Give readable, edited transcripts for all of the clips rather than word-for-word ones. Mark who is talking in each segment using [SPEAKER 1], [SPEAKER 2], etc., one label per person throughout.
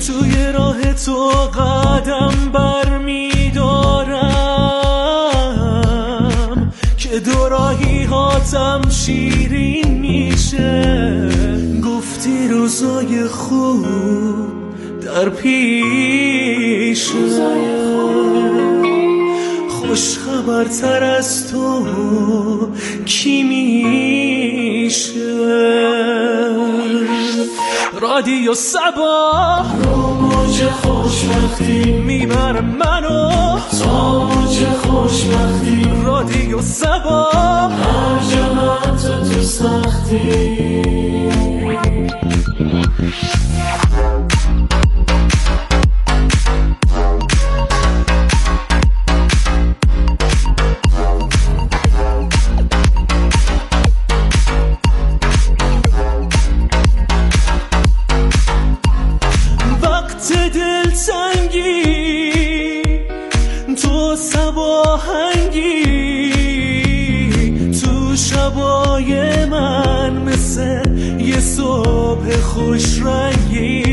[SPEAKER 1] توی راه تو قدم بر میدارم که دو راهی هاتم شیرین میشه. گفتی روزای خوب در پیشه، خوش خبرتر از تو کی میشه؟ رادیو صبا رو موج خوشبختی میبره منو تا موج خوشبختی. رادیو صبا هر جا تو سختی. تو سباهنگی تو شبای من مثل یه صبح خوش رنگی.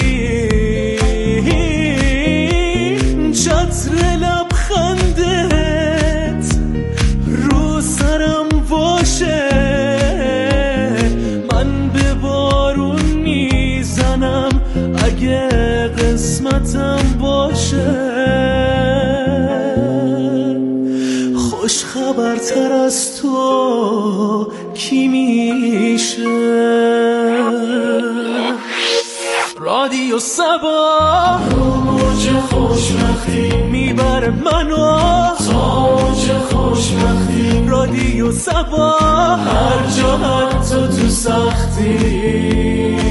[SPEAKER 1] چتر لبخندت رو سرم باشه، من به بارون میزنم اگه قسمتم باشه. خوش خبرتر از تو کی میشه؟ رادیو صبا رو موج خوشبختی میبره منو تا موج خوشبختی. رادیو صبا هر جا حتی تو سختی.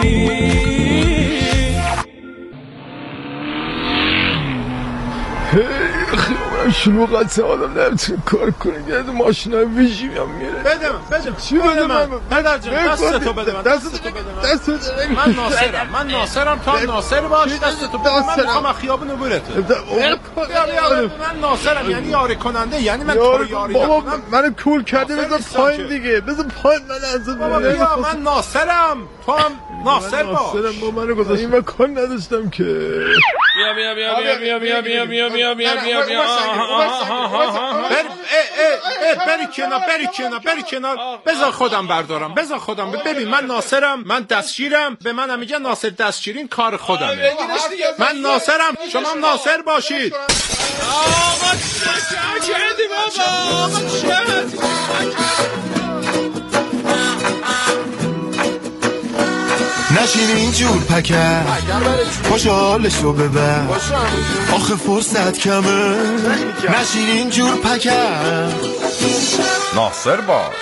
[SPEAKER 2] شلوغ هست آدم نمیتونه کار کنه. یه ماشین های ویژی هم میره.
[SPEAKER 3] بده من
[SPEAKER 2] چی بده من؟
[SPEAKER 3] پدر جان دستتو بده من. دستتو بده من. من ناصرم تو هم ناصر باش. دستتو بده من. میخوام خیابونو برته. من ناصرم یعنی یاری کننده، یعنی من تو رو یاری
[SPEAKER 2] بابا منو کول کرده. بذار پایین دیگه، بذار پایین.
[SPEAKER 3] من ناصرم تو هم ناصر باش.
[SPEAKER 2] ناصرم با منو گذاشت این کار نداشتم که.
[SPEAKER 3] بیا بری کنار. بذار خودم بردارم. ببین من ناصرم، من دستشیرم. به منم میگه ناصر دستشیرین کار خودمه. من ناصرم، شما هم ناصر باشید.
[SPEAKER 1] آقا چه کردی بابا؟
[SPEAKER 4] نشین اینجور پکر خوشحالشو ببر، آخه فرصت کمه. نشین اینجور پکر.
[SPEAKER 3] ناصر باش.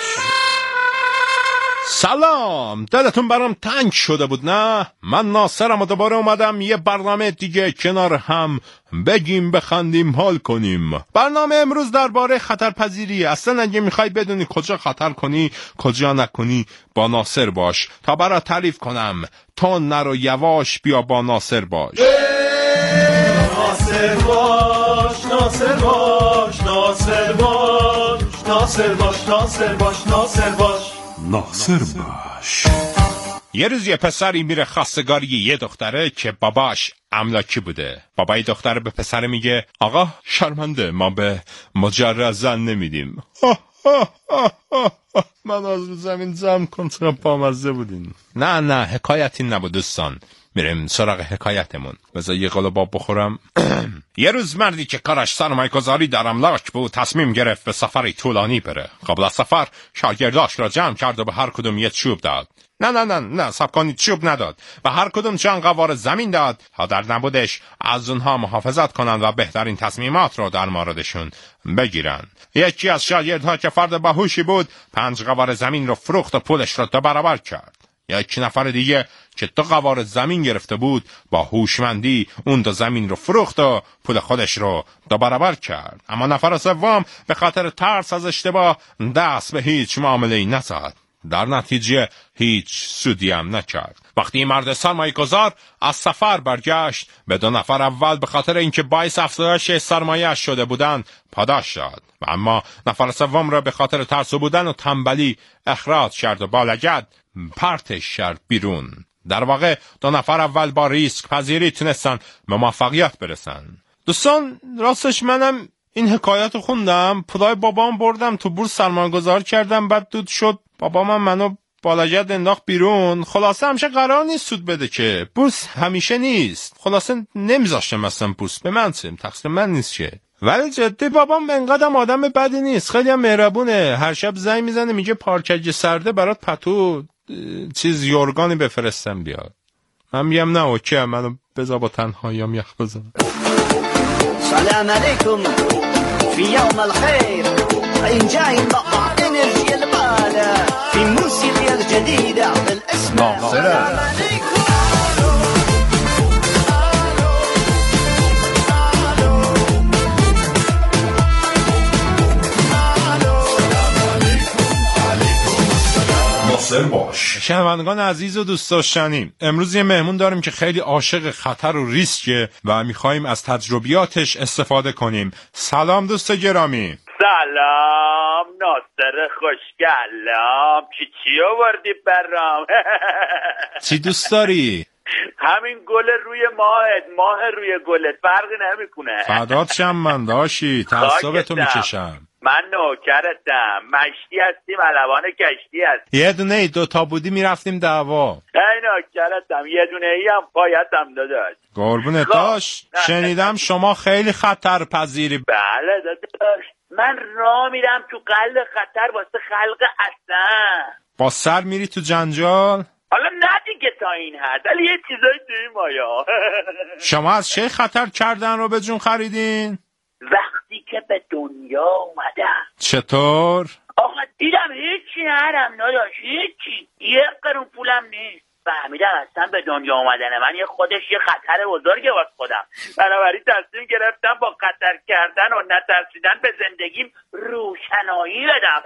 [SPEAKER 3] سلام، دلتون برام تنگ شده بود نه؟ من ناصرم و دوباره اومدم یه برنامه دیگه کنار هم بگیم بخندیم حال کنیم. برنامه امروز درباره خطرپذیری. اصلا اگه میخوای بدونی کجا خطر کنی کجا نکنی با ناصر باش تا برات تعریف کنم. تو نرو یواش بیا با ناصر باش.
[SPEAKER 1] ناصر باش ناصر باش ناصر باش ناصر باش ناصر باش ناصر باش
[SPEAKER 5] ناصر باش.
[SPEAKER 3] یه روز یه پسری میره خواستگاری یه دختره که باباش املاکی بوده. بابای دختره به پسر میگه آقا شرمنده ما به مجرد زن نمیدیم. من از زمین زم کنترم پامزده بودین. نه حکایتی نبود دوستان. میریم سراغ حکایتمون. بذار یه قلاب بخورم. یه روز مردی که کارش سرمایه‌گذاری در املاک بود تصمیم گرفت به سفری طولانی بره. قبل از سفر شاگرداش را جمع کرد و به هر کدوم یه چوب داد. نه صبر کنید، چوب نداد. و هر کدوم چند قوار زمین داد تا در نبودش از اونها محافظت کنند و بهترین تصمیمات رو در موردشون بگیرن. یکی از شاگردها که فرد باهوشی بود 5 قوار زمین رو فروخت و پولش رو 2 برابر کرد. یک نفر دیگه که 2 قوار زمین گرفته بود با هوشمندی اون 2 زمین رو فروخت و پول خودش رو 2 برابر کرد. اما نفر سوم به خاطر ترس از اشتباه دست به هیچ معامله‌ای نزد. در نتیجه هیچ سودی هم نکرد. وقتی مرد سرمایه‌گذار از سفر برگشت به 2 نفر اول به خاطر اینکه باعث افزایش سرمایه شده بودن پاداش داد و اما نفر سوم را به خاطر ترسو بودن و تنبلی اخراج کرد و با لگد پرتش کرد بیرون. در واقع 2 نفر اول با ریسک پذیری تونستن به موفقیت برسن. دوستان راستش منم این حکایت رو خوندم، پولای بابام بردم تو بورس سرمایه‌گذاری کردم، بعد دود شد بابام منو بالاجت انداخت بیرون. خلاصه همیشه قرار نیست سود بده که، بورس همیشه نیست. خلاصه نمیذاشتم مثلا بورس به من تقصیر من نیست که. ولی جدی بابام انقدرم آدم بدی نیست، خیلی هم مهربونه. هر شب زنگ میزنه میگه پارکج سرده برات پتو چیز یورگانی بفرستم بیاد. من میگم نه اوکی، منو بذار با تنهاییام یخ بزنم.
[SPEAKER 6] سلام علیکم فی یوم الخیر اینجا مقطع انرژی البالا فی موسیقی الجديدة بالاسم سلام علیکم.
[SPEAKER 3] شنوندگان عزیز و دوست داشتنی، امروز یه مهمون داریم که خیلی عاشق خطر و ریسکه و میخواییم از تجربیاتش استفاده کنیم. سلام دوست گرامی.
[SPEAKER 7] سلام ناصر خوشگلم، چی آوردی برام؟
[SPEAKER 3] چی دوست داری؟
[SPEAKER 7] همین گل روی ماه روی گلت فرقی نمیکنه.
[SPEAKER 3] فدات شم من داشی، تعصبتو میکشم.
[SPEAKER 7] من نوکرتم، مشتی هستی ملوان کشتی هستی.
[SPEAKER 3] یه دونه ای 2 تا بودی میرفتیم دعوا.
[SPEAKER 7] ای نوکرتم، یه دونه ای هم پایتم داداش.
[SPEAKER 3] قربونت داش. شنیدم شما خیلی خطر پذیری.
[SPEAKER 7] بله داداش، من راه میرم تو قلب خطر واسه خلق اصلا.
[SPEAKER 3] با سر میری تو جنجال؟
[SPEAKER 7] حالا نه دیگه تا این حد، ولی یه چیزایی توی مایا.
[SPEAKER 3] شما از چه خطر کردن رو به جون خریدین؟
[SPEAKER 7] وقتی که به دنیا اومدم.
[SPEAKER 3] چطور؟
[SPEAKER 7] آقا دیدم هیچی نرم نداشت، هیچی، 1 قرون پولم نیست. فهمیدم اصلا به دنیا اومدن من یه خودش یه خطر بزرگه واسه خودم. بنابراین تصمیم گرفتم با خطر کردن و نترسیدن به زندگیم روشنایی بدم.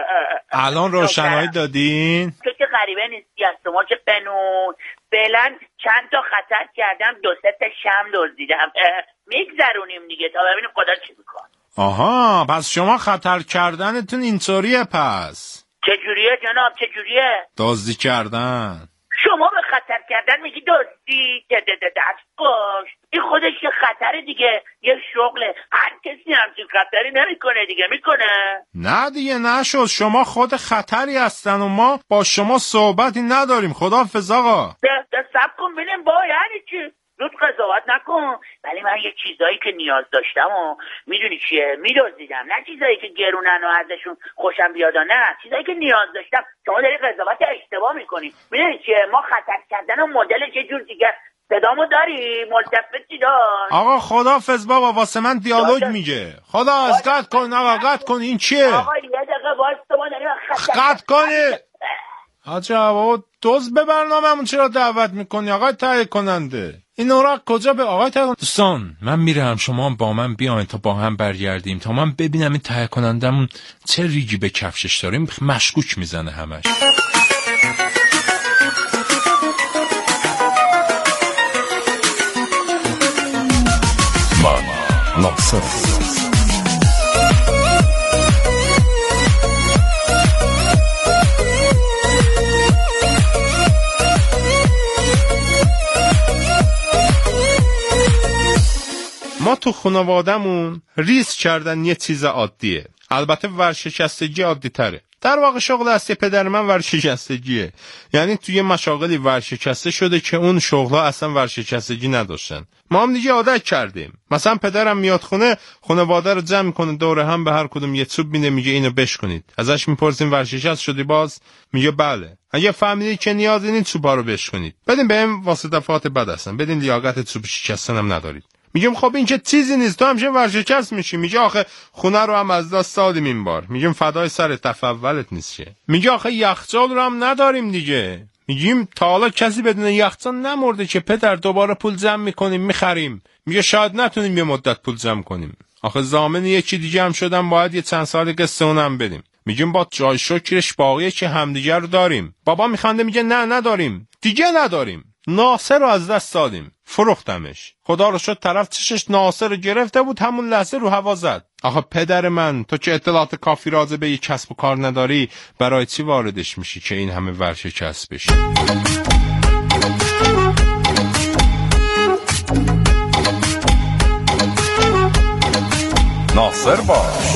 [SPEAKER 3] الان روشنایی دادین؟
[SPEAKER 7] تو که غریبه نیستی از شما که بنون. فعلا چند تا خطر کردم، 2-3 تا شم دزدیدم. میگذرونیم دیگه تا ببینیم خدا چی میکنه.
[SPEAKER 3] آها، پس شما خطر کردنتون اینطوریه پس.
[SPEAKER 7] چجوریه جناب چجوریه؟
[SPEAKER 3] دزدی کردن.
[SPEAKER 7] شما به خطر کردن میگی دزدی؟ دست باش، این خودش یه خطر دیگه، یه شغله. هر کسی همچین خطری نمیکنه دیگه، میکنه؟
[SPEAKER 3] نه دیگه نشد، شما خود خطری هستن و ما با شما صحبتی نداریم. خداحافظ آقا.
[SPEAKER 7] صبر کن ببینیم با یعنی چی؟ زود قضاوت نکن. ولی من یه چیزایی که نیاز داشتم و میدونی چیه میدزدیدم، نه چیزایی که گرونن و ازشون خوشم بیاد، نه چیزایی که نیاز داشتم. شما داری قضاوت اشتباه میکنی. میدونی چیه، ما خطر کردن و مدلش یه جور دیگه. صدامو داری؟ ملتفتی دار.
[SPEAKER 3] آقا خداحافظ بابا، واسه من دیالوگ میگه. خدا از قطع کن آقا، قطع کن. این چیه؟
[SPEAKER 7] آقا یه دقیقه واسه ما داریم
[SPEAKER 3] قطع کنی. عجب بابا، دوز به برنامه‌مون چرا دعوت میکنی آقای تهیه کننده؟ این اوراق کجا به آقای تهیه؟ دوستان من میرم، شما با من بیاین تا با هم برگردیم تا من ببینم این تهیه کنندمون چه ریگی به کفشش داریم. مشکوک میزنه همش. من ناصر. ما تو خانوادمون ریسک کردن یه چیز عادیه. البته ورشکستگی عادی تره. در واقع شغل اصلی پدر من ورشکستگیه. یعنی توی مشاغلی ورشکسته شده که اون شغلها اصلا ورشکستگی نداشتن. ما هم دیگه عادت کردیم. مثلا پدرم میاد خانواده رو جمع میکنه دور هم، به هر کدوم یه چوب میده، میگه اینو بشکنید. ازش میپرسیم ورشکست شدی باز؟ میگه بله. اگه فهمیدی که نیازی این چوبا رو بشکنید، بدین بهم واسه دفعات بد هستن، بدین لیاقت چوب شکستن هم ندارید. میگم خب این که چیزی نیست، تو همشه ورشکست میشی. میگه آخه خونه رو هم از دست دادیم این بار. میگم فدای سرت، تفولت نیست که. میگه آخه یخچال رو هم نداریم دیگه. میگیم تا حالا کسی بدون یخچال نمرده که پدر، دوباره پول جمع میکنیم میخریم. میگه شاید نتونیم یه مدت پول جمع کنیم. آخه ضامن یکی دیگه هم شدم، باید یه چند سال قسط اونم بدیم. میگیم با جای شکرش باقیه که همدیگه رو داریم. بابا میخنده میگه نه نداریم، دیگه نداریم. ناصر رو از دست دادیم، فروختمش. خدا رو شد طرف چشش ناصر رو گرفته بود، همون لحظه رو هوا زد. آخه پدر من، تو که اطلاعات کافی راجع به یک کسب و کار نداری، برای چی واردش میشی که این همه ورشکست بشی؟ ناصر باش.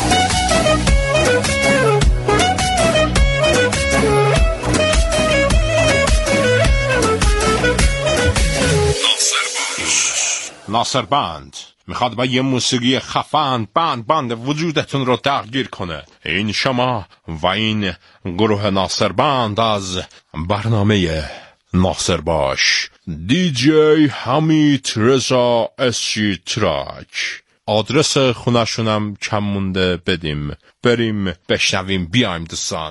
[SPEAKER 3] ناصر بند میخواد با یه موسیقی خفن بند وجودتون رو درگیر کنه. این شما و این گروه ناصر بند از برنامه ناصر باش. دیجی حمید رضا اسچی تراک. آدرس خونشونم کم مونده بدیم، بریم بشنویم بیایم دوستان.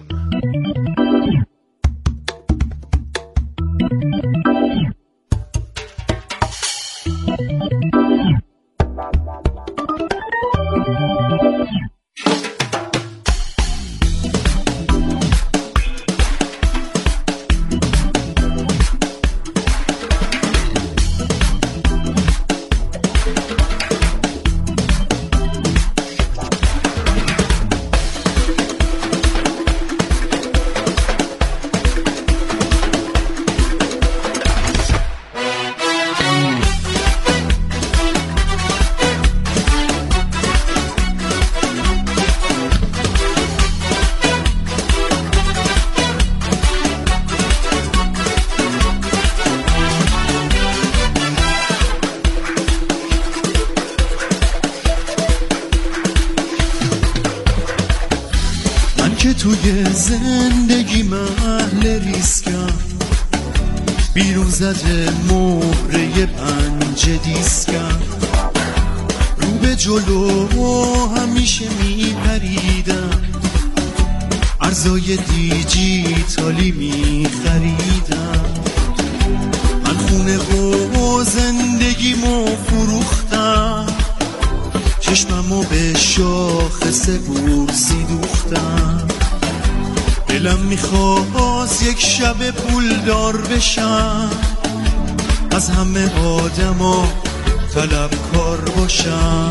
[SPEAKER 4] توی زندگی محل ریسکم، بیرون زده مهره 5 دیسکم، رو به جلو همیشه میپریدم، ارزای دیجیتالی میخریدم، من خونه و زندگیمو فروختم، چشممو به شاخص بورسی دوختم، دلم میخواست یک شب پولدار بشم، از همه آدما طلبکار باشم.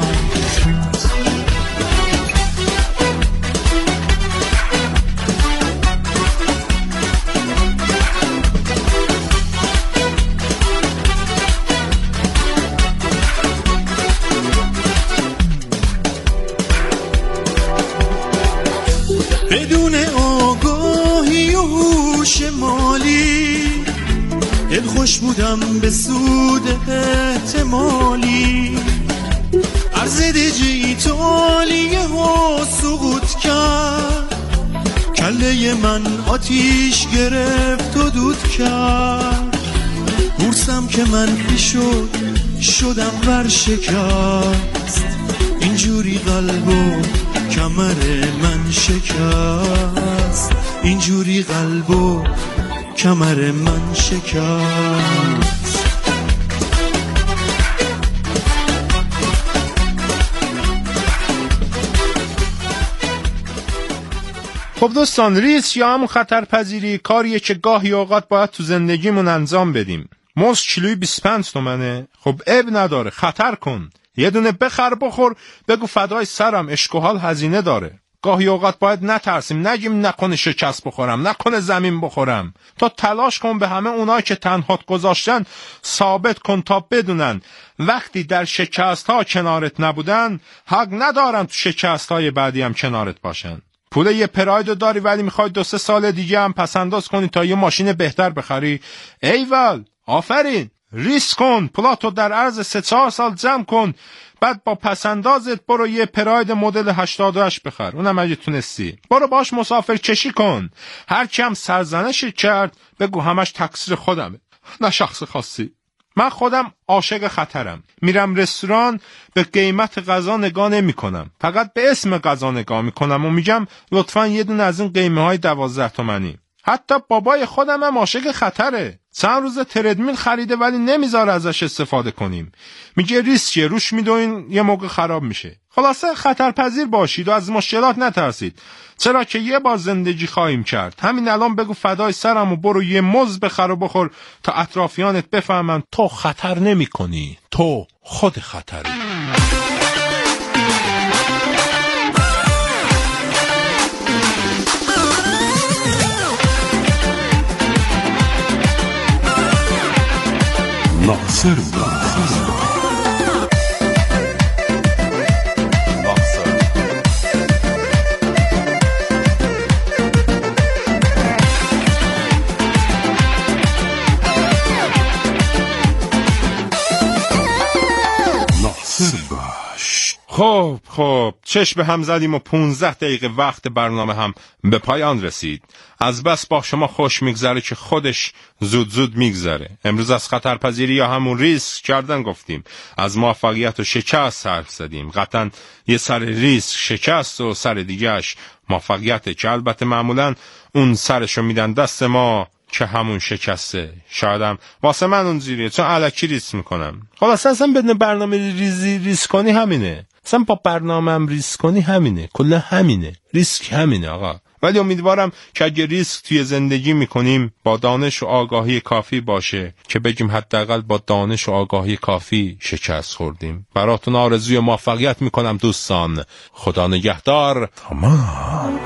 [SPEAKER 4] بدون آگاهی و هوش مالی، دل خوش بودم به سود احتمالی، ارز دیجیتالی ها سقوط کرد، کله من آتیش گرفت و دود کرد، بورسم که منفی شد شدم ورشکست، اینجوری قلبو کمر من شکست، اینجوری قلبو کمر من شکست.
[SPEAKER 3] خب دوستان، ریسک یا همون خطرپذیری کاریه که گاهی اوقات باید تو زندگیمون انجام بدیم. موز کیلوی 25 تومنه، خب عیب نداره، خطر کن، یه دونه بخر بخور، بگو فدای سرم، اشکال هزینه داره. گاهی اوقات باید نترسیم، نگیم نکنه شکست بخورم، نکنه زمین بخورم. تا تلاش کن به همه اونایی که تنهات گذاشتن ثابت کن تا بدونن وقتی در شکست ها کنارت نبودن، حق ندارن تو شکست های بعدی هم کنارت باشن. پول یه پرایدو داری ولی میخوای 2-3 سال دیگه هم پسنداز کنی تا یه ماشین بهتر بخری، ایول، آفرین، ریسک کن، پولاتو در عرض 3-4 سال جمع کن، بعد با پسندازت برو یه پراید مدل 88 بخر، اونم اگه تونستی، برو باش مسافر کشی کن. هر کی هم سرزنش کرد بگو همش تقصیر خودمه، نه شخص خاصی. من خودم عاشق خطرم، میرم رستوران به قیمت غذا نگاه نمی کنم، فقط به اسم غذا نگاه میکنم و میگم لطفاً یه دونه از این قیمه های 12 تومانی. حتی بابای خودم هم عاشق خطره، چند روز تردمیل خریده ولی نمیذاره ازش استفاده کنیم، میگه ریسکیه، روش میدوین یه موقع خراب میشه. خلاصه خطرپذیر باشید و از مشکلات نترسید، چرا که یه بار زندگی خواهیم کرد. همین الان بگو فدای سرم و برو یه موز بخر و بخور تا اطرافیانت بفهمن تو خطر نمی کنی، تو خود خطری.
[SPEAKER 5] ناصر باش.
[SPEAKER 3] خب چشم هم زدیم و 15 دقیقه وقت برنامه هم به پایان رسید. از بس با شما خوش میگذره که خودش زود میگذره. امروز از خطرپذیری یا همون ریسک کردن گفتیم، از موفقیت و شکست حرف زدیم. قطعا یه سر ریسک شکست و سر دیگهش موفقیته که البته معمولا اون سرشو میدن دست ما که همون شکسته. شایدم واسه من اون زیریه چون الکی ریسک میکنم. خلاص اصلا بدون برنامه ریسک کنی همینه، اصلا با برنامه هم ریسک کنی همینه، کلا همینه، ریسک همینه آقا. ولی امیدوارم که اگه ریسک توی زندگی میکنیم با دانش و آگاهی کافی باشه که بگیم حداقل با دانش و آگاهی کافی شکست خوردیم. براتون آرزوی موفقیت میکنم دوستان. خدا نگهدار.
[SPEAKER 5] تمام.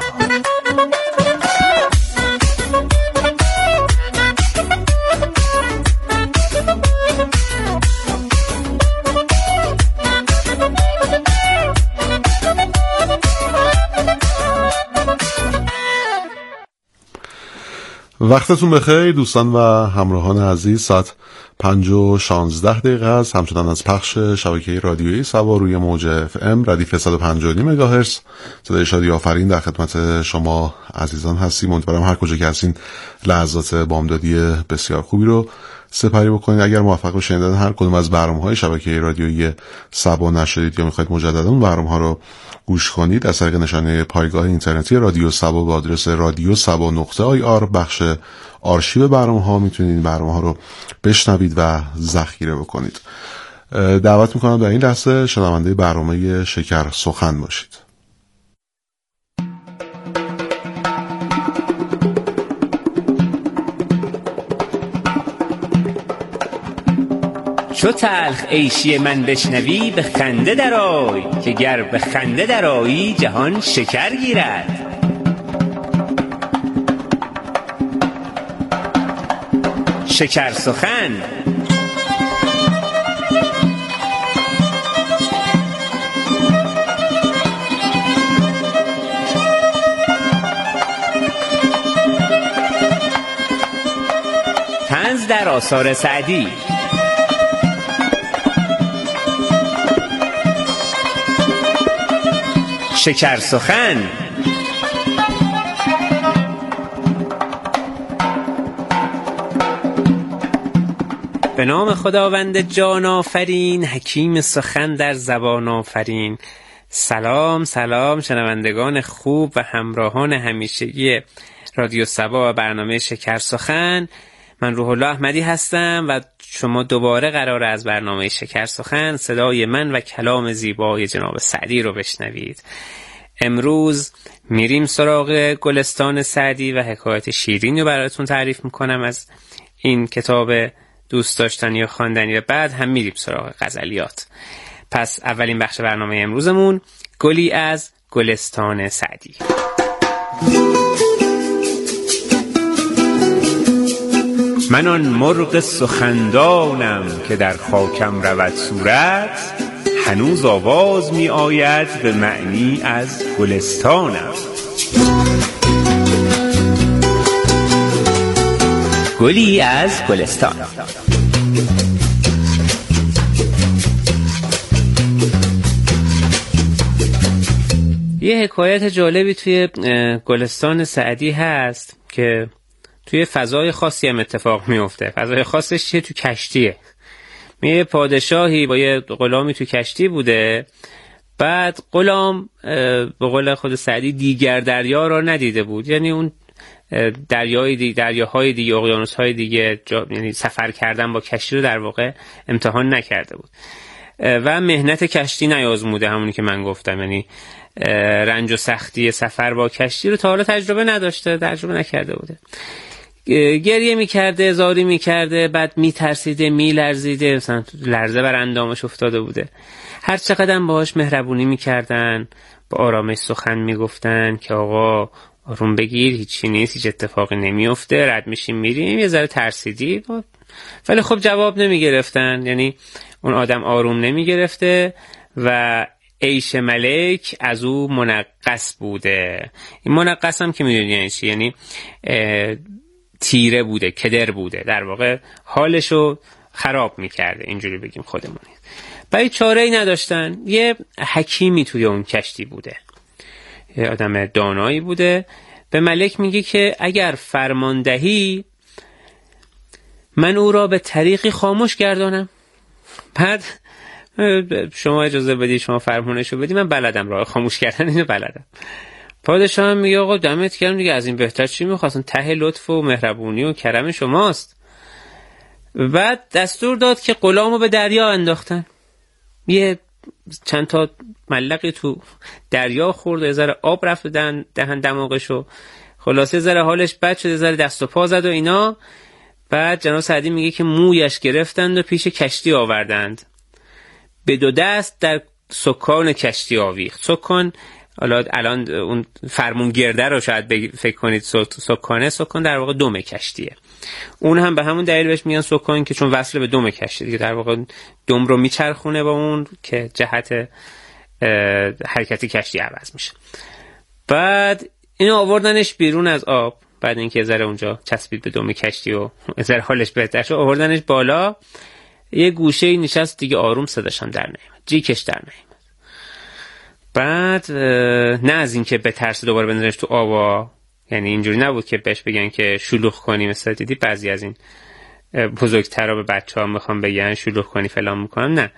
[SPEAKER 5] وقتتون بخیر دوستان و همراهان عزیز. ساعت 5:16 است. همچنان از پخش شبکه رادیویی سبا روی موج FM ردیف 105.5 مگاهرتز صدای شادی آفرین در خدمت شما عزیزان هستیم. امیدوارم هر کجا که هستین لحظات بامدادی بسیار خوبی رو سپری بکنید. اگر موفق به شنیدن هر کدوم از برنامه‌های شبکه رادیویی سبا نشدید یا می‌خواید مجددا اون برنامه‌ها رو گوش کنید، از طریق نشانه پایگاه اینترنتی رادیو سبا با آدرس radiosaba.ir بخش آرشیو برنامه‌ها میتونید این برنامه‌ها رو بشنوید و ذخیره بکنید. دعوت می‌کنم در این لحظه شنونده برنامه شکر سخن باشید.
[SPEAKER 8] چو تلخ عیشی من بشنوی به خنده درآی، که گر به خنده درآیی جهان شکر گیرد. شکر سخن. طنز در آثار سعدی. شکر سخن. به نام خداوند جان آفرین، حکیم سخن در زبان آفرین. سلام شنوندگان خوب و همراهان همیشگی رادیو سبا و برنامه شکر سخن. من روح الله احمدی هستم و شما دوباره قراره از برنامه شکر سخن صدای من و کلام زیبای جناب سعدی رو بشنوید. امروز میریم سراغ گلستان سعدی و حکایت شیرین رو براتون تعریف میکنم از این کتاب دوست داشتنی و خواندنی و بعد هم میریم سراغ غزلیات. پس اولین بخش برنامه امروزمون گلی از گلستان سعدی. من آن مرغ سخندانم که در خاکم رود صورت، هنوز آواز می آید به معنی از گلستانم. گلی از گلستان. یه حکایت جالبی توی گلستان سعدی هست که توی فضای خاصی هم اتفاق میفته. فضای خاصش چیه؟ تو کشتیه. یه پادشاهی با یه غلامی تو کشتی بوده. بعد غلام به قول خود سعدی دیگر دریا را ندیده بود، یعنی اون دریاهای دیگه، اقیانوس‌های دیگه، یعنی سفر کردن با کشتی رو در واقع امتحان نکرده بود و مهنت کشتی نیازموده، همونی که من گفتم، یعنی رنج و سختی سفر با کشتی رو تا حالا تجربه نکرده بوده. گریه میکرده، زاری میکرده، بعد میترسیده، میلرزیده، مثلا لرزه بر اندامش افتاده بوده. هر چقدر باهاش مهربونی میکردن، با آرامش سخن میگفتن که آقا آروم بگیر، هیچی نیست، هیچ اتفاقی نمیفته، رد میشیم میریم. یه ذره ترسیدی، ولی خب جواب نمی گرفتن، یعنی اون آدم آروم نمی گرفته و عیش ملک از او منقص بوده. این منقص هم که میدونی یعنی چی؟ یعنی تیره بوده، کدر بوده، در واقع حالشو خراب میکرده، اینجوری بگیم خودمونی. برای چاره‌ای نداشتن. یه حکیمی توی اون کشتی بوده، یه آدم دانایی بوده، به ملک میگه که اگر فرماندهی من او را به طریقی خاموش گردانم. بعد شما اجازه بدی، شما فرمونشو بدی، من بلدم راه خاموش کردن، اینو بلدم. پادشاه هم میگه آقا دمت گرم دیگه، از این بهتر چی میخواستن؟ ته لطف و مهربونی و کرم شماست. بعد دستور داد که غلامو به دریا انداختن. یه چند تا ملقی تو دریا خورد و یه ذره آب رفت دهن دماغشو، خلاصه یه ذره حالش بد شد، یه ذره دست و پا زد و اینا. بعد جناب سعدی میگه که مویش گرفتند و پیش کشتی آوردند، به دو دست در سکان کشتی آویخت. سکان الان اون فرمونگرده رو شاید فکر کنید سکان در واقع دم کشتیه. اون هم به همون دلیل بهش میگن سکان که چون وصل به دم کشتی دیگه، در واقع دم رو میچرخونه با اون که جهت حرکتی کشتی عوض میشه. بعد اینو آوردنش بیرون از آب، بعد اینکه ذره اونجا چسبید به دم کشتی و ذره حالش بهتر شد، آوردنش بالا، یه گوشه نشست دیگه، آروم صداش هم در نمیاد، جیکش در نمیاد. بعد نه از اینکه به ترس دوباره بندازنش تو آب، یعنی اینجوری نبود که بهش بگن که شلوغ کنی، مثلا دیدی بعضی از این بزرگترا به بچه‌ها میخوان بگن شلوغ کنی فلان میکنن، نه.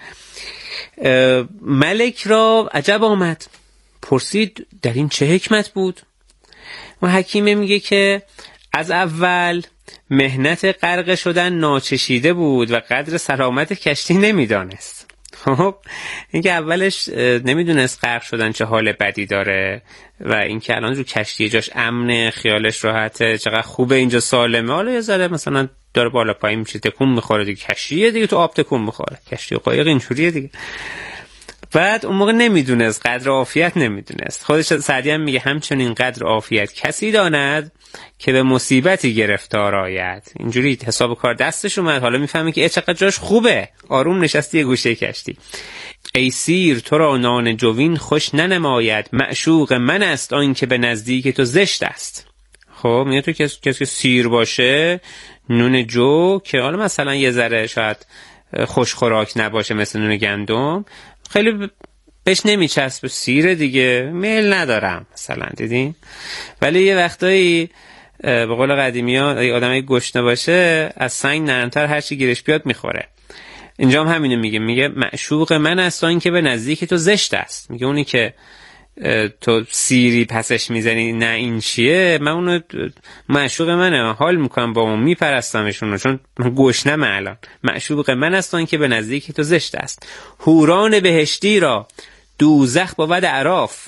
[SPEAKER 8] ملک را عجب آمد، پرسید در این چه حکمت بود؟ و حکیم میگه که از اول مهنت غرق شدن ناچشیده بود و قدر سلامت کشتی نمیدانست. خب اینکه اولش نمیدونست غرق شدن چه حال بدی داره و اینکه الان رو کشتی جاش امنه، خیالش راحته، چقدر خوبه اینجا سالمه، حالا یه ذره مثلا داره بالا پایین میشه، تکون میخوره دیگه، کشتیه دیگه، تو آب تکون میخوره، کشتی و قایق اینجوریه دیگه. بعد اون موقع نمیدونست، قدر عافیت نمیدونست. خودش سعدی هم میگه همچنین قدر عافیت کسی داند که به مصیبتی گرفتار آید. اینجوری حساب کار دستش اومد، حالا میفهمه که چقدر جاش خوبه، آروم نشستی یه گوشه کشتی. ای سیر تو را نان جوین خوش ننماید، معشوق من است آن که به نزدیک تو زشت است. خب میگه تو کسی که سیر باشه، نون جو که حالا مثلا یه ذره شاید خوش خوراک نباشه مثل نون گندم، خیلی بهش نمیچسبه، سیره دیگه، میل ندارم مثلا، دیدین؟ ولی یه وقتایی به قول قدیمی ها آدمای گشنه باشه از سنگ نرمتر هرچی گیرش بیاد میخوره. اینجا هم همینو میگه معشوق من است این که به نزدیک تو زشت است. میگه اونی که تو سیری پسش میزنی نه این چیه، من اونو معشوق منه، حال میکنم با اون، میپرستمشون چون من گشنم الان. معشوق من است این که به نزدیک تو زشت است. حوران بهشتی را دوزخ بود اعراف.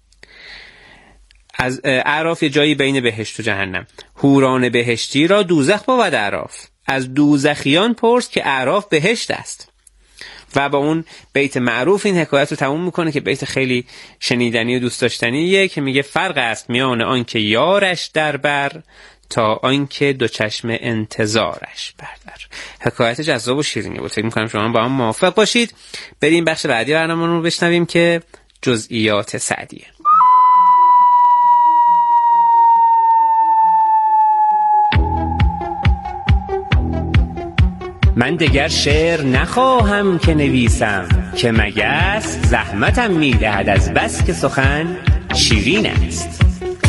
[SPEAKER 8] از اعراف یه جایی بین بهشت و جهنم. حوران بهشتی را دوزخ بود اعراف. از دوزخیان پرس که اعراف بهشت است. و با اون بیت معروف این حکایت رو تموم میکنه که بیت خیلی شنیدنی و دوست داشتنیه که میگه فرق است میان آن که یارش در بر تا آن که دو چشم انتظارش بردر. حکایت جذاب و شیرینی بود، فکر میکنم شما با هم موافق باشید. بریم بخش بعدی برنامه رو بشنویم که جزئیات سعدیه. من دگر شعر نخواهم که نویسم، که مگس زحمتم میدهد از بس که سخن شیرین است.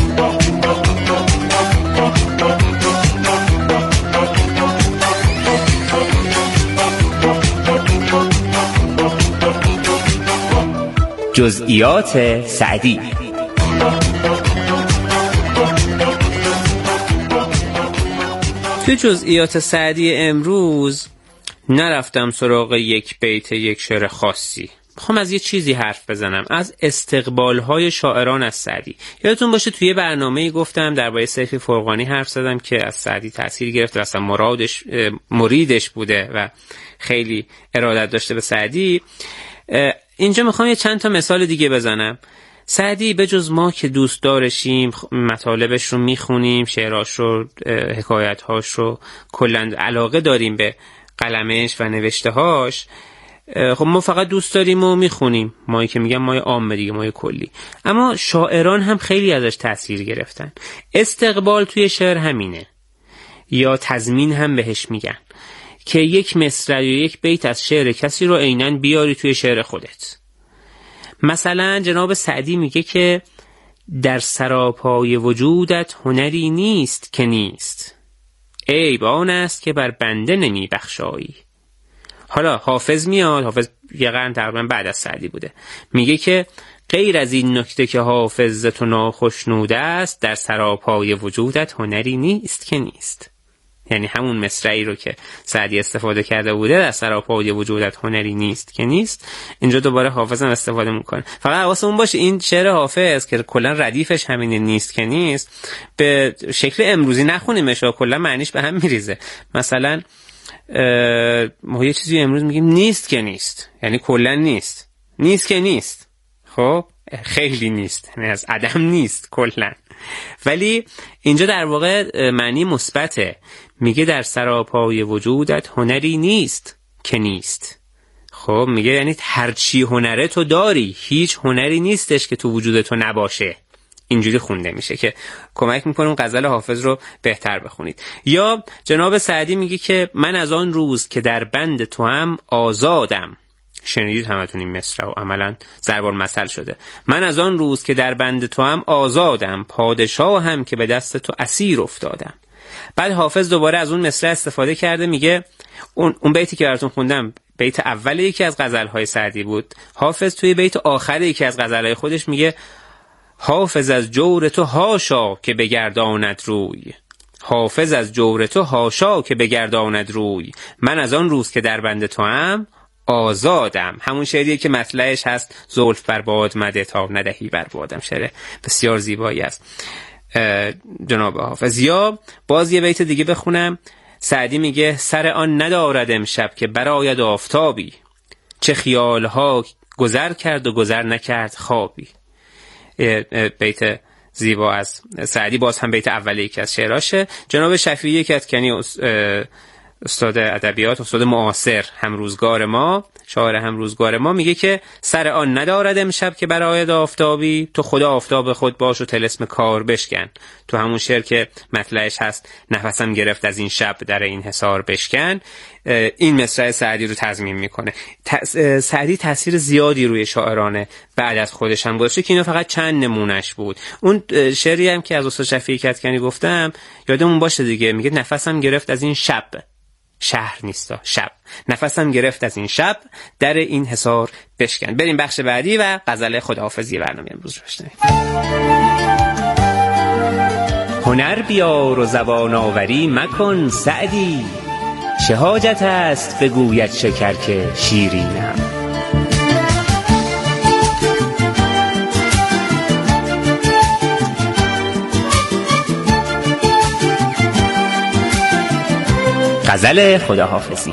[SPEAKER 8] جزئیات سعدی. تو جزئیات سعدی امروز نرفتم سراغ یک بیت یک شعر خاصی، میخوام از یه چیزی حرف بزنم، از استقبال‌های شاعران از سعدی. یادتون باشه توی برنامه‌ای گفتم درباره سیفی فرقانی حرف زدم که از سعدی تأثیر گرفته، اصلا مریدش بوده و خیلی ارادت داشته به سعدی. اینجا میخوام یه چند تا مثال دیگه بزنم. سعدی به جز ما که دوست دارشیم، مطالبش رو میخونیم، شعراش رو، حکایتهاش رو، کلاً علاقه داریم به قلمش و نوشتهاش، خب ما فقط دوست داریم و میخونیم، مایی که میگم مای عامه دیگه، مای کلی. اما شاعران هم خیلی ازش تأثیر گرفتن. استقبال توی شعر همینه، یا تضمین هم بهش میگن، که یک مصرع یا یک بیت از شعر کسی رو عیناً بیاری توی شعر خودت. مثلا جناب سعدی میگه که در سراپای وجودت هنری نیست که نیست، عیب آن است که بر بنده نمی بخشایی. حالا حافظ میاد، حافظ یه قرن تقریبا بعد از سعدی بوده، میگه که غیر از این نکته که حافظ تو ناخشنوده است، در سراپای وجودت هنری نیست که نیست. یعنی همون مصرعی رو که سعدی استفاده کرده بوده، در سراپای وجودت هنری نیست که نیست، اینجا دوباره حافظ هم استفاده میکنه. فقط حواسمون باشه این شعر حافظ که کلا ردیفش همین نیست که نیست، به شکل امروزی نخونیمش و کلا معنیش به هم میریزه. مثلا ما یه چیزی امروز میگیم نیست که نیست، یعنی کلا نیست، نیست که نیست، خب خیلی نیست، یعنی از عدم نیست کلا. ولی اینجا در واقع معنی مثبته، میگه در سراپای وجودت هنری نیست که نیست. خب میگه یعنی هر چی هنره تو داری، هیچ هنری نیستش که تو وجود تو نباشه. اینجوری خونده میشه که کمک میکنه اون غزل حافظ رو بهتر بخونید. یا جناب سعدی میگه که من از آن روز که در بند تو هم آزادم. شنیدید همتون این مصرع و عملا ضرب المثل شده. من از آن روز که در بند تو هم آزادم، پادشاه هم که به دست تو اسیر افتادم. بعد حافظ دوباره از اون مصرع استفاده کرده، میگه اون بیتی که براتون خوندم بیت اول یکی از غزل‌های سعدی بود. حافظ توی بیت آخر یکی از غزل‌های خودش میگه حافظ از جور تو هاشا که بگرداند روی، حافظ از جور تو هاشا که بگرداند روی، من از آن روز که در بند تو هم آزادم. همون شعریه که مطلعش هست زلف بر باد مده تا ندهی بر بادم. شعر بسیار زیبایی است جناب حافظ. یا باز یه بیت دیگه بخونم، سعدی میگه سر آن ندارد امشب که براید آفتابی، چه خیالها گذر کرد و گذر نکرد خوابی. بیت زیبا از سعدی، باز هم بیت اولی که از شعراشه. جناب شفیعی که کنی استاد ادبیات، استاد معاصر، همروزگار ما، شاعر همروزگار ما، میگه که سر آن ندارد امشب که براید آفتابی، تو خدا آفتاب خود باش و طلسم کار بشکن. تو همون شعر که مطلعش هست نفسم گرفت از این شب در این حصار بشکن، این مصرع سعدی رو تضمین میکنه. سعدی تاثیر زیادی روی شاعران بعد از خودش هم گذاشته که اینا فقط چند نمونش بود. اون شعری هم که از استاد شفیعی کدکنی گفتم یادمون باشه دیگه، میگه نفسم گرفت از این شب، شهر نیستا، شب، نفسم گرفت از این شب در این حصار بشکن. بریم بخش بعدی و غزل خداحافظی برنامه امروز رو بشنویم. هنر بیار و زبان آوری مکن سعدی، چه حاجت است بگوید شکر که شیرینم. غزل خداحافظی.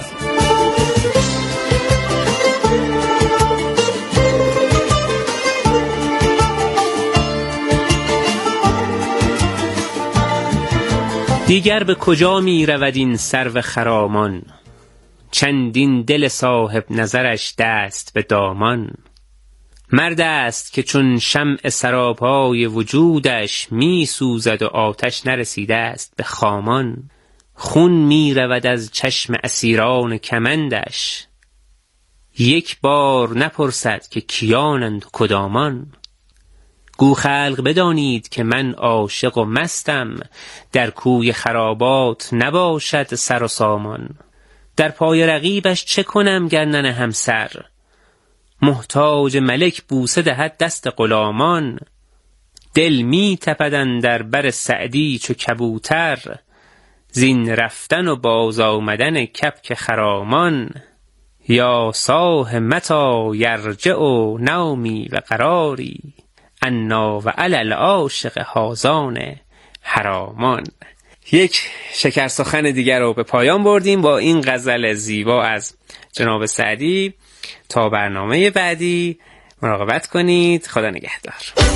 [SPEAKER 8] دیگر به کجا می رود این سرو خرامان، چندین دل صاحب نظرش دست به دامان. مرد است که چون شمع سراپای وجودش می سوزد و آتش نرسیده است به خامان. خون می رود از چشم اسیران کمندش، یک بار نپرسد که کیانند و کدامان. گو خلق بدانید که من عاشق و مستم، در کوی خرابات نباشد سر و سامان. در پای رقیبش چه کنم گر ننهم سر، محتاج ملک بوسه دهد دست غلامان. دل می تپد اندر بر سعدی چو کبوتر، زین رفتن و باز آمدن کبک خرامان. یا صاح متی یرجع و نومی و قراری، انا و علی العاشق هازان حرامان. یک شکر سخن دیگر رو به پایان بردیم با این غزل زیبا از جناب سعدی. تا برنامه بعدی مراقبت کنید. خدا نگهدار.